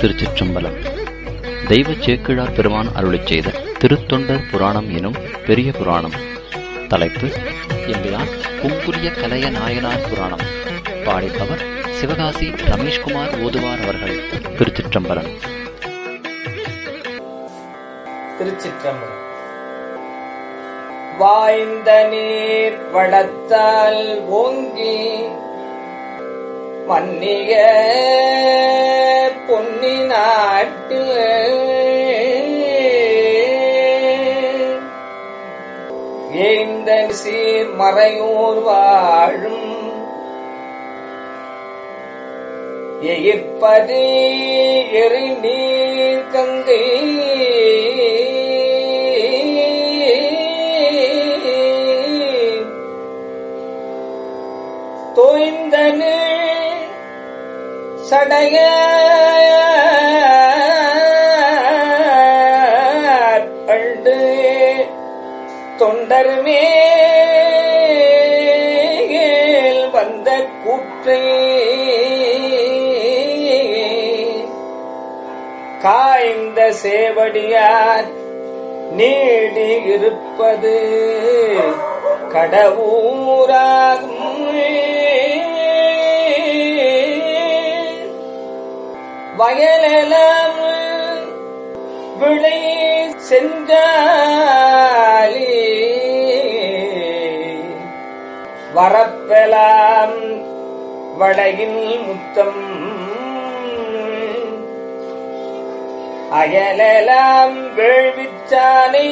திருச்சிற்றம்பலம். தெய்வ சேக்கிழார் பெருமான் அருளிச் செய்த திருத்தொண்டர் புராணம் எனும் பெரிய புராணம். தலைப்பு எம்பிரான் குங்குலிய கலைய நாயனார் புராணம். பாடிப்பவர் சிவகாசி ரமேஷ்குமார் ஓதுவார் அவர்கள். திருச்சிற்றம்பலம். திருச்சிற்றம்பலம். வாய்ந்த நீர் வளத்தால் ஓங்கி மன்னிய பொன்னி நாட்டில் ஏந்த சீர் மறையோர் வாழும் எயிற்பதி எரி நீர் கங்கை தோய்ந்தனு சடைய பண்டு தொண்டர் மேல் வந்த கூற்றை காய்ந்த சேவடியார் நீடி இருப்பது கடவுராகும். வயலெல்லாம் விளை செஞ்சாலி வரப்பெலாம் வளையில் முத்தம் அயலெலாம் வேள்விச்சாலை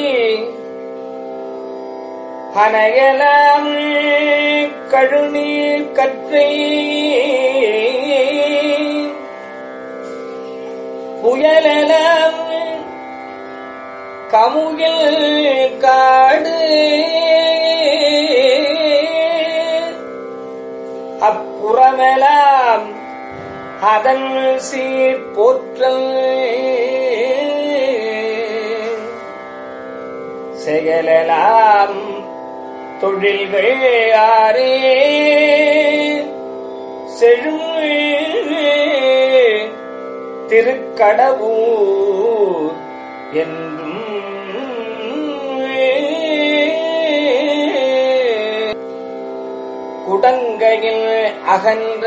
அனையெல்லாம் கழுநீர் கற்றை புயலெல்லாம் கமுகில் காடு அப்புறமெல்லாம் அதன் சீர் போற்றல் செயலெல்லாம் தொழில்கள் ஆரே செழும் திருக்கடவூர் என்றும் குடங்கையில் அகன்ற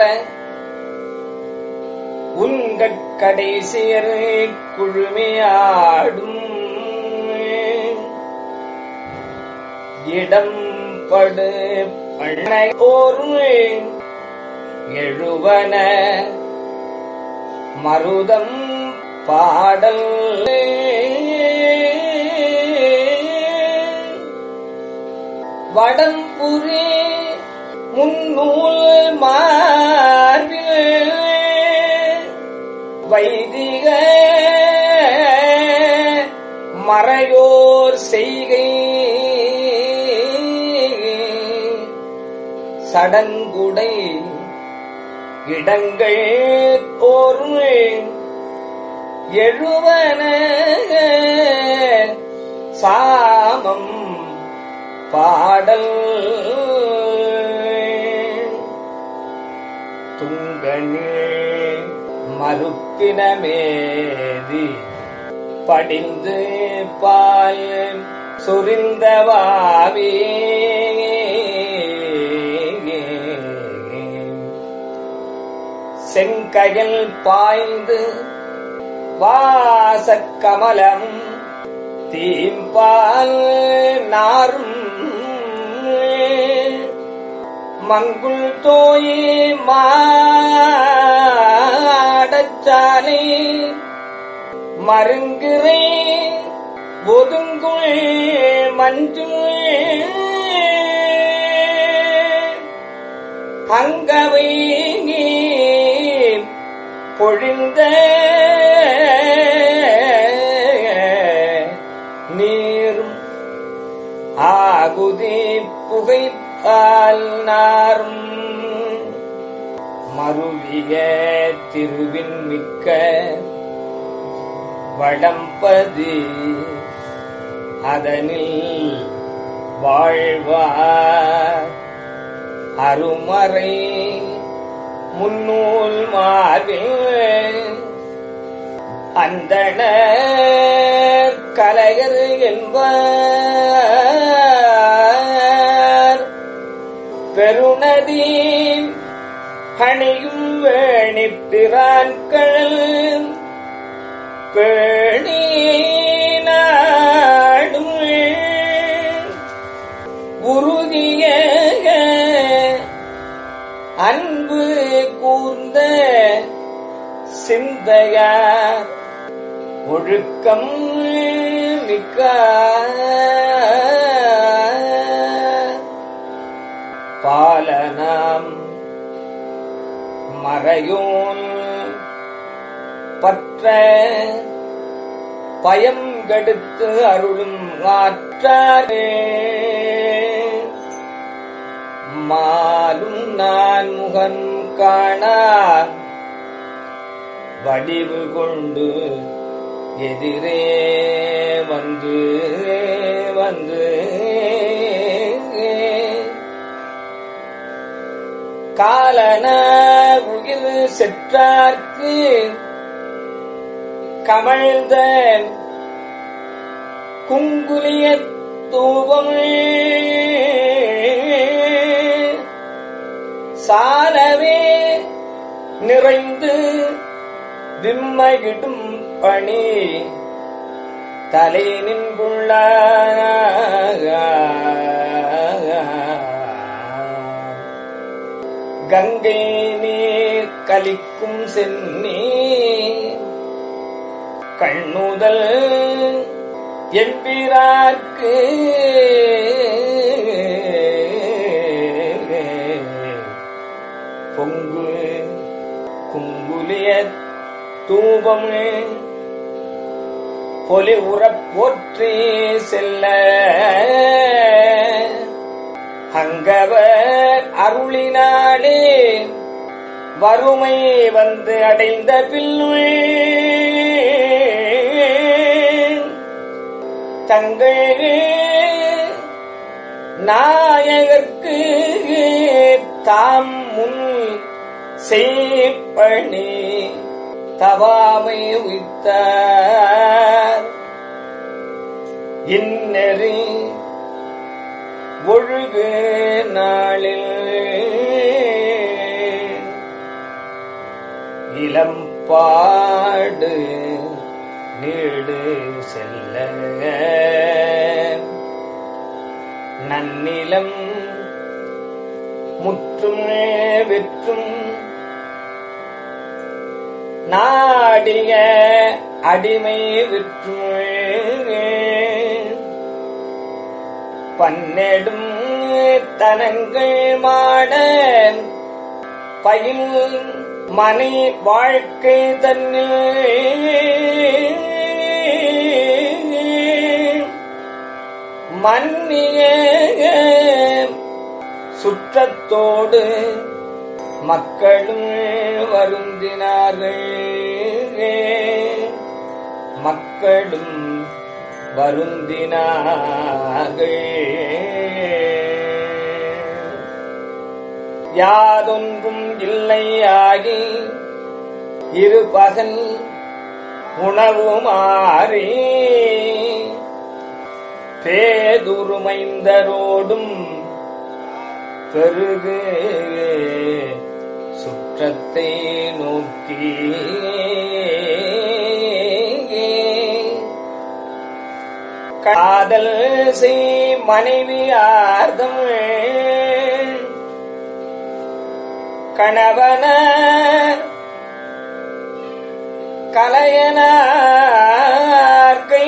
உன்கடைசியர் குழுமையாடும் இடம்படு பண்ணை ஓர்வு எழுவன மருதம் பாடல் வடம்புரி முன்னூல் மார்பில் வைதிக மறையோர் செய்கை சடங்குடை இடங்கள் ஓர்வு எழுவன சாமம் பாடல் துங்கனில் மறுப்பினமேதி படிந்து பால் சொரிந்தவாவே செங்கயல் பாய்ந்து வாசக்கமலம் தீம்பால் நாரும் மங்குள் தோயே மாடச்சாலை மருங்கிறை ஒதுங்குள் மஞ்சு அங்கவை பொழிந்த நீரும் ஆகுதி புகைப்பால் நாரும் மருவிய திருவின் மிக்க வடம்பதி அதனில் வாழ்வார் அருமறை முன்னூல் மார்பில் அந்தண கலையர் என்பார் பெருநதி பணியும் வேணிப்பிரான்கள் பேணி நாடும் உருகிய அன்பு கூர்ந்த சிந்தையார் ஒழுக்கம் மிக்க பாலனாம் மறையோன் பற்ற பயம் கெடுத்து அருளும் ஆற்றாரே மாலும் நான் முகன் காணார் வடிவு கொண்டு எதிரே வந்து காலன உயிர் செற்றார்க்கு கமழ்ந்த குங்குலிய தூபம் சாலவே நிறைந்து விம்மையிடும் பணி தலை நின்றுள்ள கங்கை நீர் கலிக்கும் சென்னி கண்ணுதல் எம்பிரார்க்கு பொங்கு குங்குலிய தூபம் பொலி உறப் போற்றி செல்ல அங்கவர் அருளினாலே வறுமை வந்து அடைந்த பிள்ளை தங்கள் நாயகர்க்கு தாம் முன் செய்பணி தவாமை உய்த்தார் இன்னெறி ஒழுகு நாளில் இளம்பாடு நீடு செல்ல நன்னிலம் முற்றும் விற்றும் நாடிய அடிமை விற்றும் பன்னெடும் தனங்கள் மாட பயில் மனை வாழ்க்கை தன்னில் மன்னிய சுற்றத்தோடு மக்களும் வருந்தினார்கள் மக்களும் வருந்தினார்கள் யாதொன்றும் இல்லையாகி இரு பகல் உணவுமாறி பேதுருமைந்தரோடும் பெருகு சுற்றத்தை நோக்கி காதல் செய் மனைவியார்தம் கணவன கலையனார்கை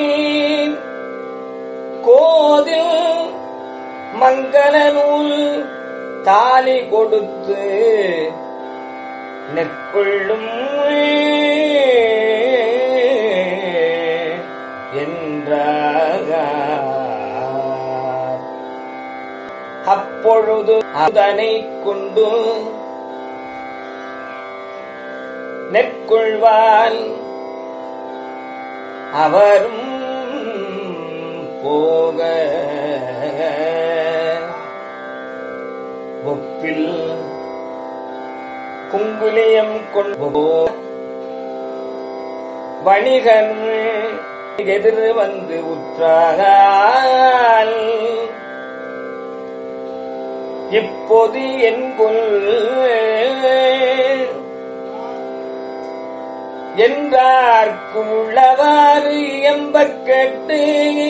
கோதில் மங்கள நூல் தாலி கொடுத்து நெற்கொள்ளும் என்றார். அப்பொழுது அதனை கொண்டு நெற்கொள்வான் அவரும் போக ஒப்பில் குங்குலியம் கொண்டு வணிகன் எதிர் வந்து உற்றால் இப்போது என்புல் என்றார்க்கும் உள்ளவாறு எம்பக் கேட்டு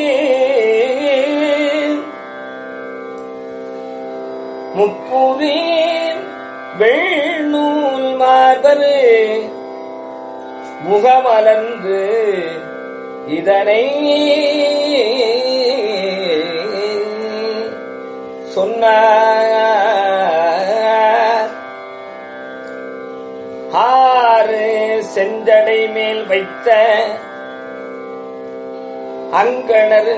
முப்புரி வெள்நூல் மார்பரு முகமலர்ந்து இதனை சொன்னார். ஆறு செஞ்சடை மேல் வைத்த அங்கணர்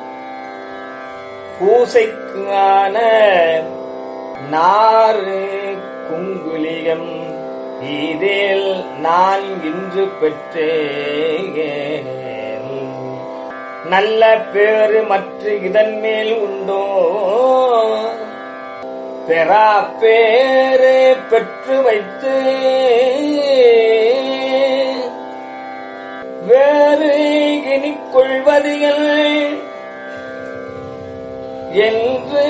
பூசைக்கு ஆன நாறு குங்குலியம் இதில் நான் இன்று பெற்றேன். நல்ல பேறு மற்ற இதன் மேல் உண்டோ? பெறா பேரு பெற்று வைத்து வேறு இனிக் கொள்வதிகள் என்று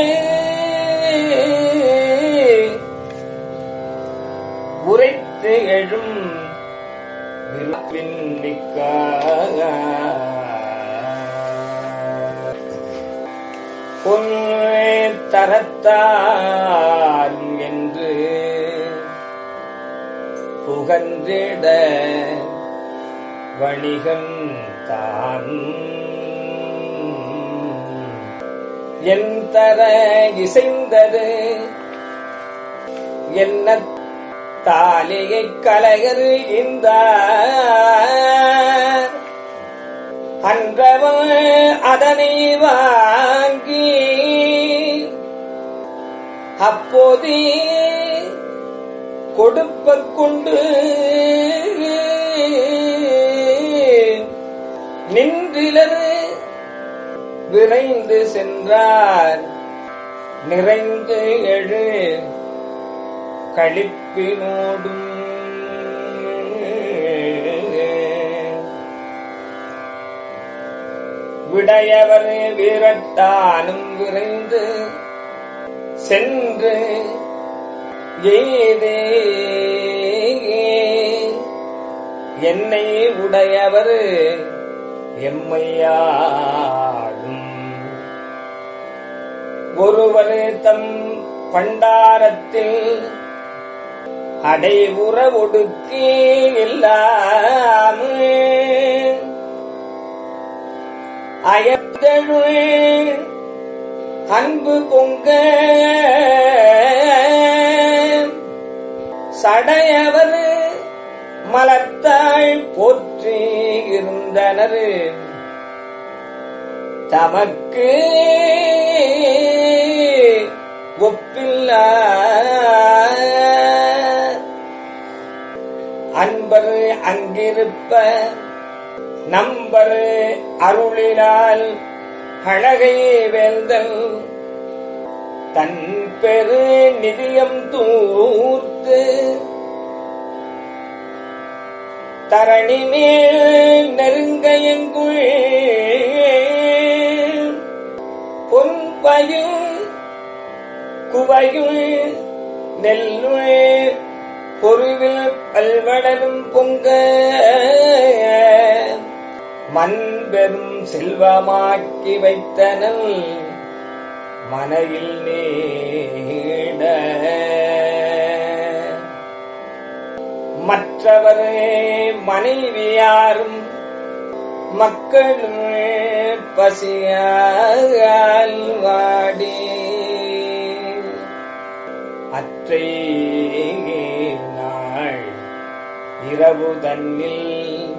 உரைத்து எழும் பொன் தரத்தார் என்று புகன்றிட வணிகன் தான் என் தர இசைந்தது என்ன தாலியை கலையர் இந்த அன்றவன் அதனை வாங்கி அப்போது கொடுப்ப கொண்டு நின்றிலர் விரைந்து சென்றார். நிறைந்து எழு களிப்பினோடும் விடையவர் வீரட்டானும் விரைந்து சென்று ஏதே என்னை உடையவர் எம்மையாடும் ஒருவர் தம் பண்டாரத்தில் அடைவுற ஒடுக்கி இல்லாமல் அயத்தழு அன்பு பொங்க சடையவர் மலர்த்தாள் போற்றி இருந்தனர். தமக்கு ஒப்பில்ல அன்பர் அங்கிருப்ப நம்பர் அருளினால் அழகை வேந்தன் தன் பெரு நிதியம் தூர்த்து தரணி மேல் நெருங்க எங்குள் பொன்பயும் குவையும் நெல்லுள் பொருவில் பல்வடலும் பொங்க மண் பெரும் செல்வமாக்கி வைத்தனல் மனையில் நீட மற்றவரே மனைவியாரும் மக்களும் பசியால் வாடி அற்றை நாள் இரவு தன்னில்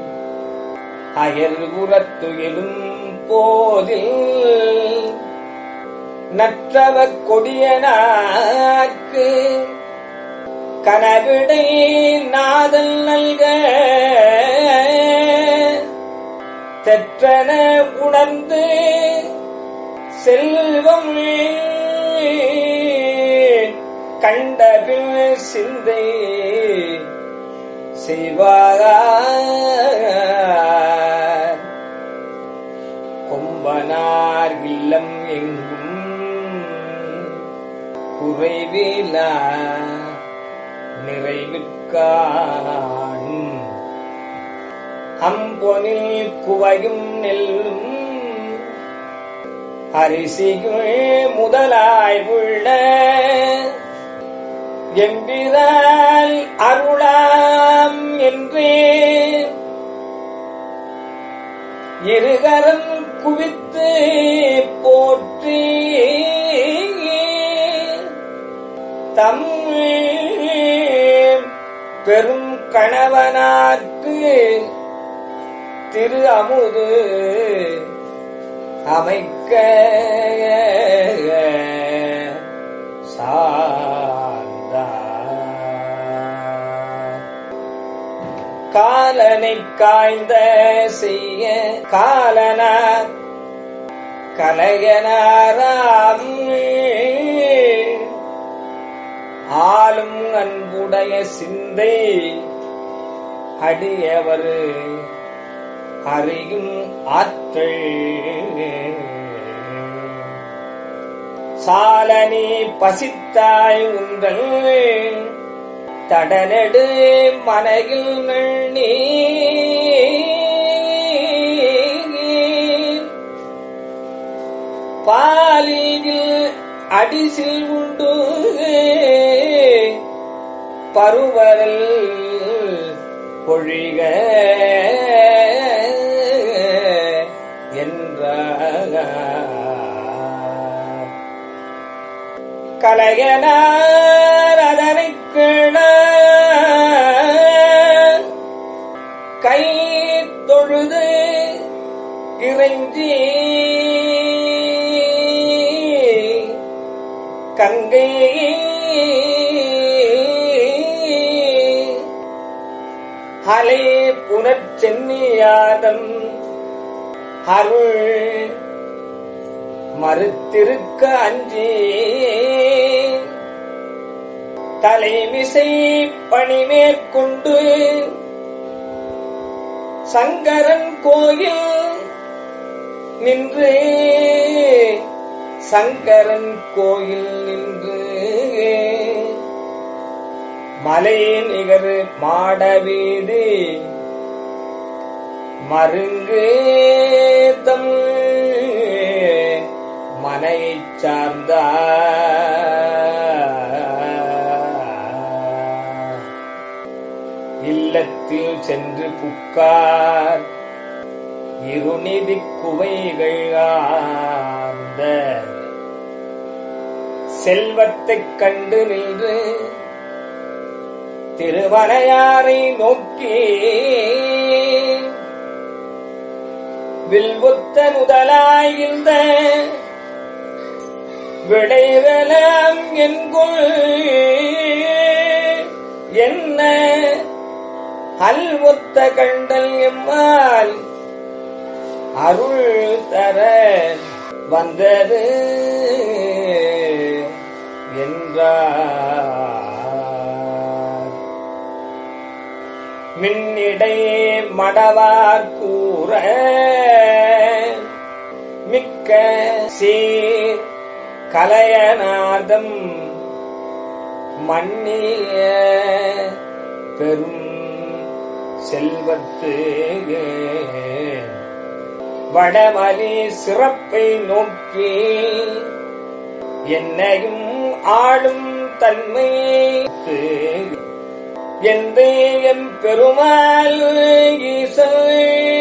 அயல் உறத்துயிலும் போதில் நற்றவ கொடியனாக்கு கனவிடை நாதல் நல்க தெற்றன உணர்ந்து செல்வம் கண்டபின் சிந்தை செய்வார். குறைவிலா நிறைவிற்கான் அம்பொனில் குவையும் நெல்லும் அரிசிகள் முதலாய் உள்ள எம்பிரால் அருளாம் என்றே இருகரம் குவித்து போற்றி தம் பெரும் கணவனார்க்கு திரு அமுது அமைக்க காலனை காய்ந்த செய்ய காலனார் கலையனாராம் ஆளும் அன்புடைய சிந்தை அடியவர் அறியும் ஆற்றல் சாலனி பசித்தாய் உங்கள் தடநெடு மனையில் நண்ணி பாலில் அடிசில் உண்டு பருவரல் பொழிக என்றார். கலையனார் அதனைக் கேள கை தொழுது இறைஞ்சி கங்கை அலை புனற்சென்னியாதம் அருள் மறுத்திருக்க அஞ்சி தலைமிசை பணிமேற்கொண்டு சங்கரன் கோயில் நின்று சங்கரன் கோயில் நின்று மலை நிகர் மாடவீதி மருங்கு தம் மனையைச் சார்ந்த இல்லத்தில் சென்று புக்கார் இருநிதி குவைகள் ஆர்ந்த செல்வத்தைக் கண்டு நின்று திருமலையாரை நோக்கி வில்புத்த முதலாயிருந்த விளைவலாம் என்கொள் என்ன அல்வொத்த கண்டல் எம்மால் அருள் தர வந்தது என்றார். மின்னிடை மடவார் கூற மிக்க சீர் கலையநாதம் மன்னிய பெரும் செல்வத்து வடமலி சிறப்பை நோக்கி என்னையும் ஆளும் தன்மை எந்த எம் பெருமாள் ஈசன்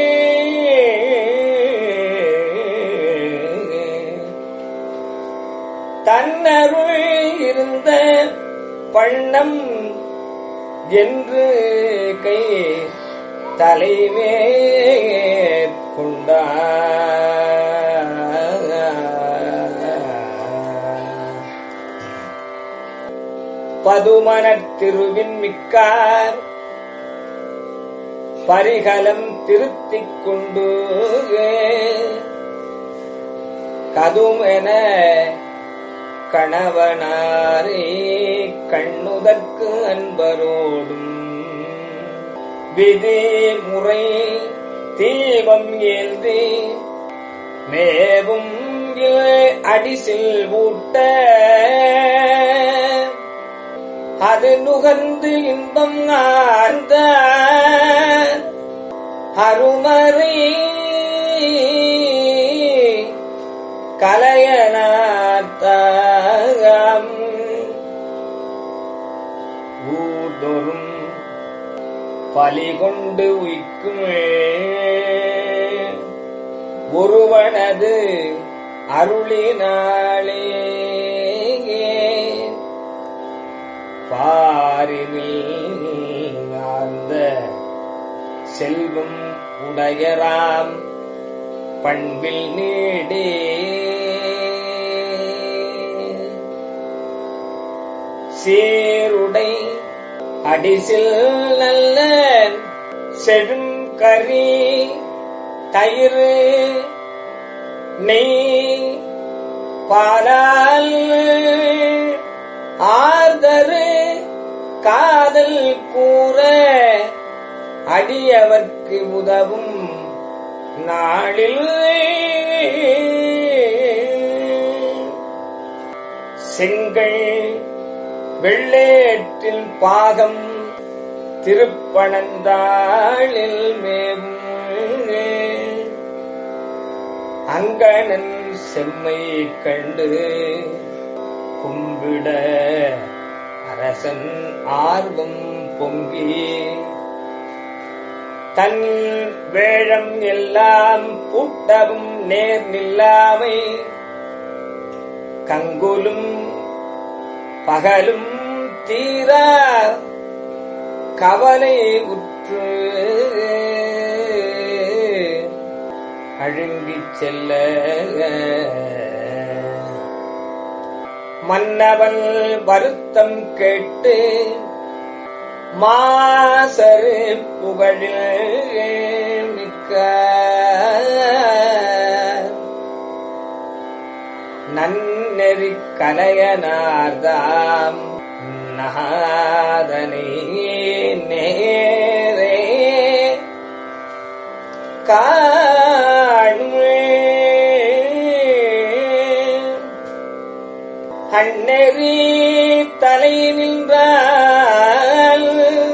தன்னருள் இருந்த பண்ணம் என்று கை தலைமேற்கொண்டார். பதுமனத் திருவின் மிக்கார் பரிகலம் திருத்திக் கொண்டு கதுமென கணவனாரே கண்ணுதற்கு அன்பரோடும் விதி முறை தீபம் ஏந்தி மேவும் அடிசில் ஊட்ட அது நுகர்ந்து இன்பம் ஆர்ந்த அருமறை கலையனார்த்தாம் ஊதொரும் பலிகொண்டு உய்க்கும் ஒருவனது அருளினாளே பாரினில் ஆர்ந்த செல்வம் உடையராம் பண்பில் நீடே சேருடை அடிசில் நல்ல செடும் கறி தயிர் நெய் பாலால் ஆர்தரு காதல் கூற அடியவர்க்கு உதவும் நாளில் செங்கல் வெள்ளேற்றில் பாகம் திருப்பனந்தாளில் மேவும் அங்கணன் செம்மை கண்டு கும்பிட அரசன் ஆர்வம் பொங்கி தன் வேழம் எல்லாம் பூட்டவும் நேர் நில்லாமை கங்குலும் பகலும் தீரா கவலை உற்று அழுங்கிச் செல்ல மன்னவன் வருத்தம் கேட்டு மாசரு புகழில் மிக்க நன்னெறி கலையனார்தாம் நாதனை நேரே காணுமே அந்நெறி தலை நின்றால்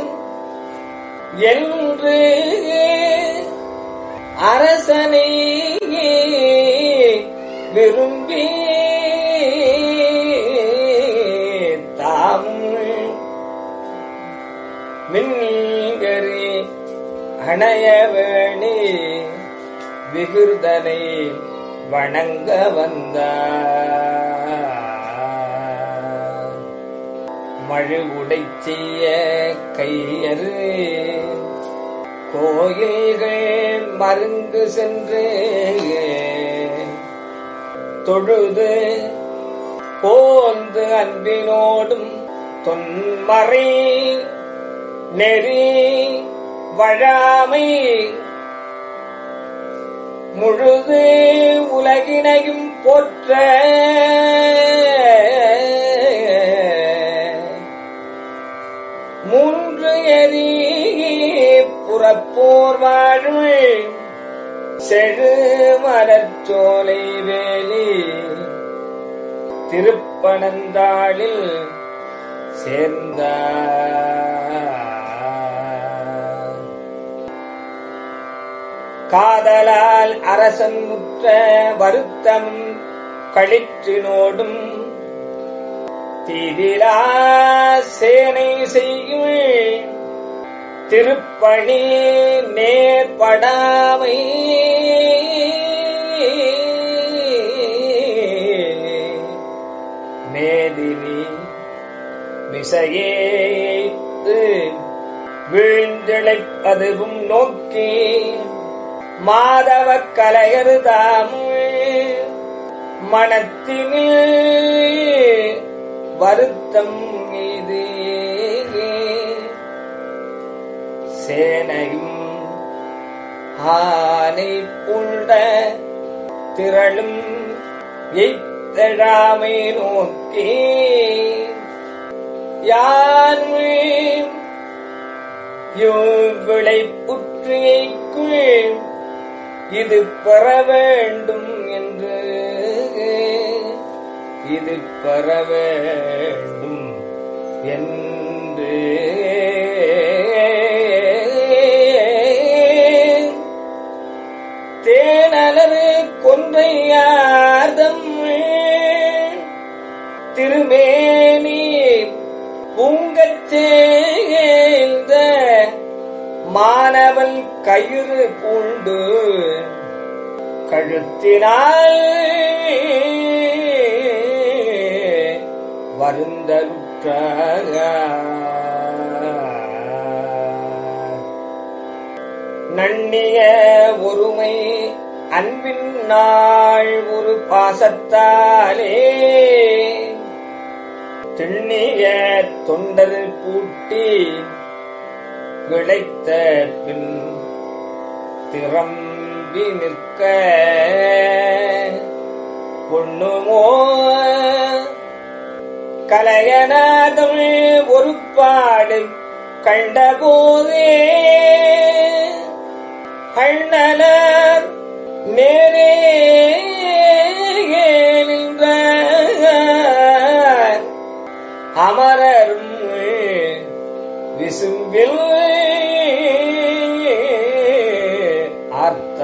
என்று அரசனை விரும்பி தாம் மின்கரி அணையவேணி விகிருதனை வணங்க வந்தார். மழுவுடை செய்ய கையறு கோயில்கள் மருங்கு சென்று தொழுது போந்து அன்பினோடும் தொன்மறை நெறி வழாமை முழுது உலகினையும் போற்ற மூன்று எரி புறப்போர் வாழ்வு செழு மலர்ச்சோலை வேலி திருப்பனந்தாளில் சேர்ந்தார். காதலால் அரசன் முற்ற வருத்தம் களிற்றினோடும் தீதிலா சேனை செய்யும் திருப்பணி நேர்படாமை மேதினி மிசையேத்து வீழ்ந்திழைப்பதுவும் நோக்கி மாதவ கலையருதாம் மனத்தினில் வருத்தம் மீது சேனையும் ஆனை புண்ட திரளும் எய்தழாமை நோக்கி யான் விளை புற்றியைக்குள் இது பெற வேண்டும் என்று இது பெற வேண்டும் என்று தேனலரு கொன்றையார்தம் திருமேனி பூங்கச் சேர்ந்த மாணவன் கயிறு பூண்டு கழுத்தினால் வருந்தருற்ற நன்னிய ஒருமை அன்பின் நாள் ஒரு பாசத்தாலே திண்ணிய தொண்டர் பூட்டி விளைத்த பின் திறம்பி நிற்க பொண்ணுமோ கலையநாதம் ஒரு பாடு கண்டபோதே அண்ணலர் நேரே நின்ற அமரரும் விசும்பில் ஆர்த்த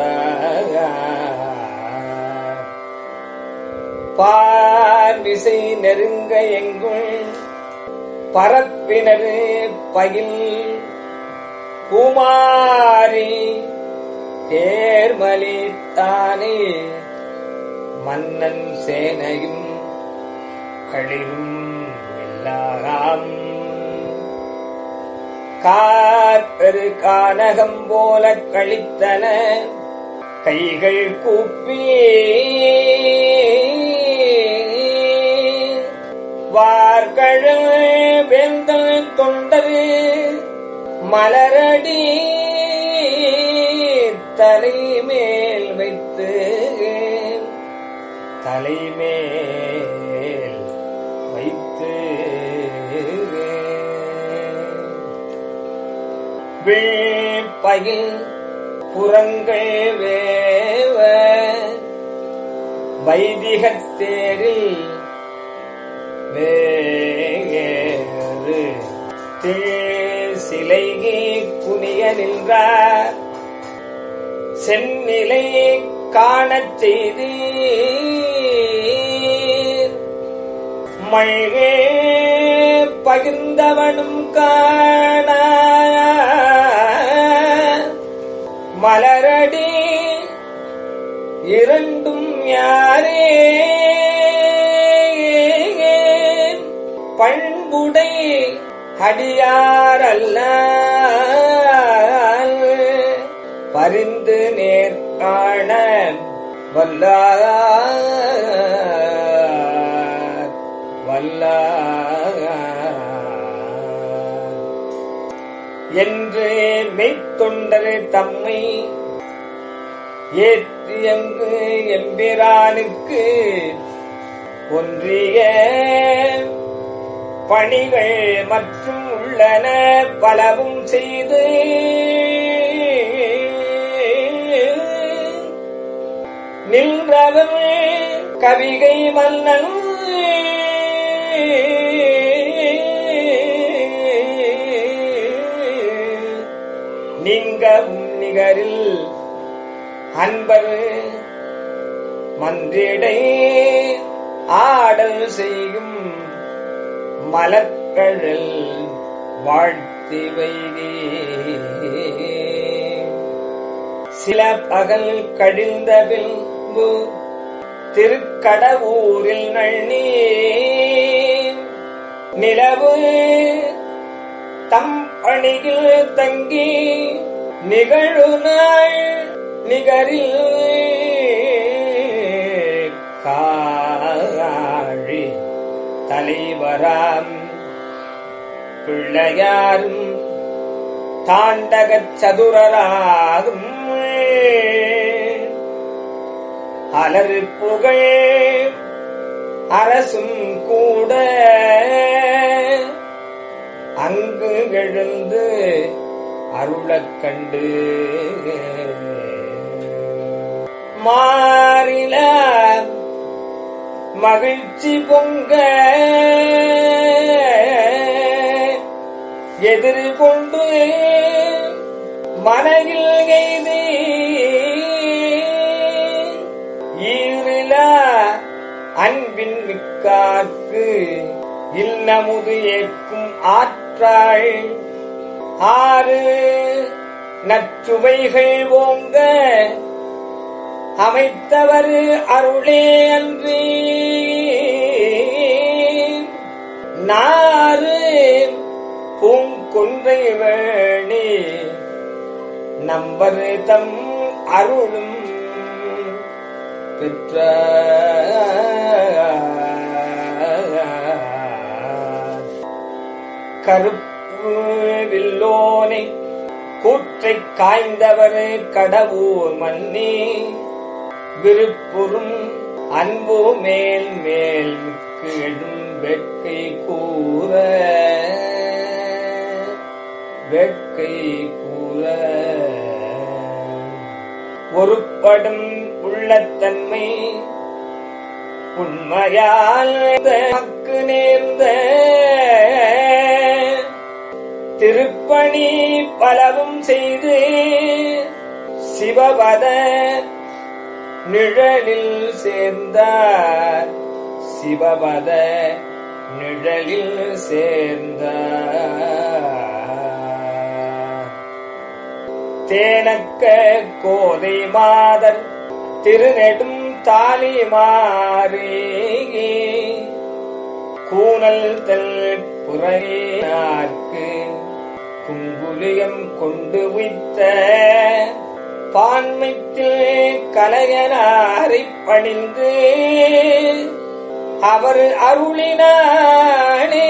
பார்விசை நெருங்க எங்கும் பரப்பினரு பயில் குமாரி தேர்மலி தானே மன்னன் சேனையும் களிரும் எல்லாம் காற்பெரு கானகம் போல கழித்தன கைகள் கூப்பி வார்கழல் வேந்தல் தொண்டரு மலரடி தலைமேல் வைத்து தலைமேல் வைத்து வீழ்பயில் புறங்கள் வேவ வைதிகத்தேரில் வேறு சிலைகி குனிய நின்றார் செந்நிலை காணச் செய்தீர் மழே பகிர்ந்தவனும் காண மலரடி இரண்டும் யாரே பண்புடை அடியாரல்ல பரிந்து நேர்காண வல்லார் வல்லார் என்று மெய்த்தொண்டர் தம்மை ஏற்றியங்கு எம்பிரானுக்கு ஒன்றிய பணிகள் மற்றும் உள்ளன பலவும் செய்து நின்றவன் கவிகை மன்னன் நீங்கவும் நிகரில் அன்பர் மன்றிடை ஆடல் செய்யும் மலர்கழல் வாழ்த்தி வைகே சில பகல் கழிந்த பின்பு திருக்கடவூரில் நன்னி நிலவு தம் பணியில் தங்கி நிகழு நாள் நிகரில் காழி தலைவராம் பிள்ளையாரும் தாண்டகச் சதுரராகும் அலறு புகழ் அரசும் கூட அங்கு எழுந்து அருளக் கண்டு மாறில மகிழ்ச்சி பொங்க மனையில் எய்தி ஈரில அன்பின் மிக்கார்க்கு இல்லமுது ஏற்கும் ஆற்றாள் ஆறு நச்சுவைகள் ஓங்க அமைத்தவர் அருளே அன்றி நாறு பூங்கொன்றை வேணி நம்பர் தம் அருளும் பெற்ற கருப்பு வில்லோனை கூற்றை காய்ந்தவர் கடவுர் மன்னி விருப்புறும் அன்பு மேல் மேல் எழும் வேட்கை கூற ஒருப்படும் உள்ளத்தன்மை உண்மையால் மக்கு நேர்ந்த திருப்பணி பலவும் செய்து சிவபத நிழலில் சேர்ந்தார் சிவபத நிழலில் சேர்ந்தார் தேனக்க கோதை மாதர் திருநெடும் தாலி மாறே கூனல் தல் புறையார்க்கு குங்குலியம் கொண்டு உய்த்த பான்மைத்தில் கலையனாரை பணிந்து அவர் அருளினானே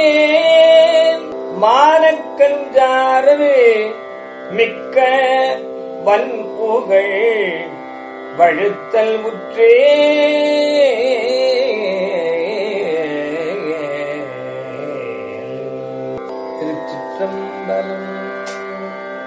மானக்கஞ்சாரரு மிக்க வன்புகள் வழுத்தல் முற்றே திருச்சிற்றம்பலம்.